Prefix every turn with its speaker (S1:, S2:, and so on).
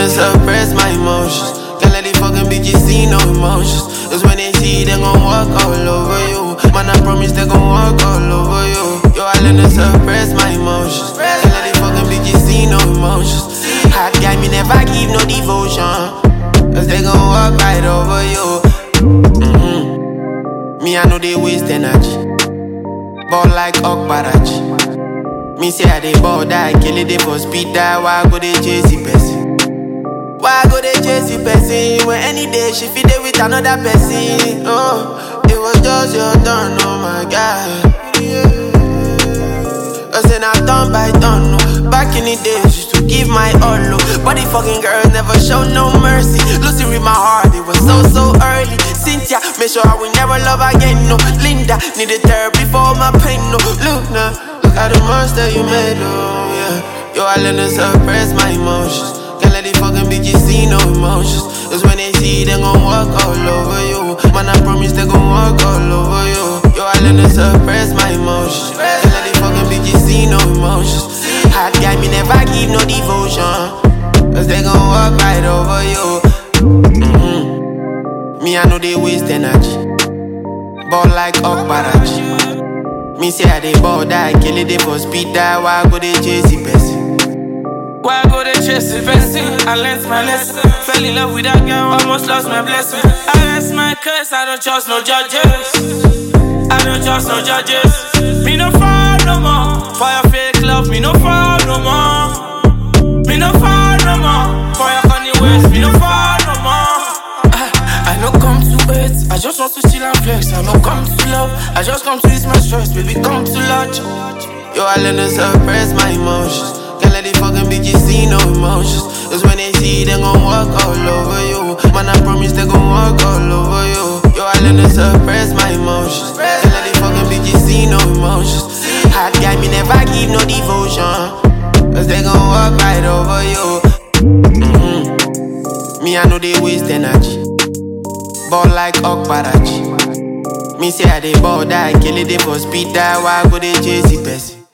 S1: learn to suppress my emotions. Can't let these fucking bitches see no emotions. Cause when they see, they gon' walk all over you. Man, I promise they gon' walk all over you. Yo, I learn to suppress my emotions. Can't let these fucking bitches see no emotions. Hot guy, me never give no devotion. Cause they gon' walk right over you. Me, I know they waste energy. Ball like Okbarachi. Me say I dey ball die, kill it, they for speed die. Why go they chase the person? Why go they chase the person? When any day she fit there with another person. Oh, it was just your turn, oh my God. Cause then I turn by turn, no. Back in the days, used to give my all, no. But the fucking girl never showed no mercy. Losing with my heart, it was so early. Cynthia, make sure I will never love again, no. Linda, needed therapy for my pain, no. Look now, look at the monster you made, oh yeah. Yo, I learn to suppress my emotions. Can't let these fucking bitches see no emotions. Cause when they see, they gon' walk all over you. Man, I promise they gon' walk all over you. Yo, I learn to suppress my emotions. Can't let these fucking bitches see no emotions. Hot guy, me never give no devotion. Cause they gon' walk right over you. Me, I know they waste energy. Ball like Okbarachi. Me say I dey ball die, kill it, they for speed die. Why go they chase the person?
S2: Why go they chase the person? I learned my lesson. Fell in love with that girl, almost lost my blessing. I rest my curse, I don't trust no judges. I don't trust no judges. Me no fall no more. For your fake love, me no fall no more. Me no fall no more. For your funny ways, me no fall no more. I no come to hate, I just want to chill and flex. I no come to love, I just come to ease my stress. Baby, come to lodge.
S1: Yo, I learn to suppress my emotions. Can't let these fucking bitches see no emotions. Cause when they see, they gon' walk all over you. Man, I promise they gon' walk all over you. Yo, I learn to suppress my emotions. Can't let these fucking bitches see no emotions. Hot guy, me never give no devotion. Cause they gon' walk right over you. Me, I know they waste energy. Ball like Okbarachi. Me say I dey ball die, kill it, they for speed die. Why go they chase the person?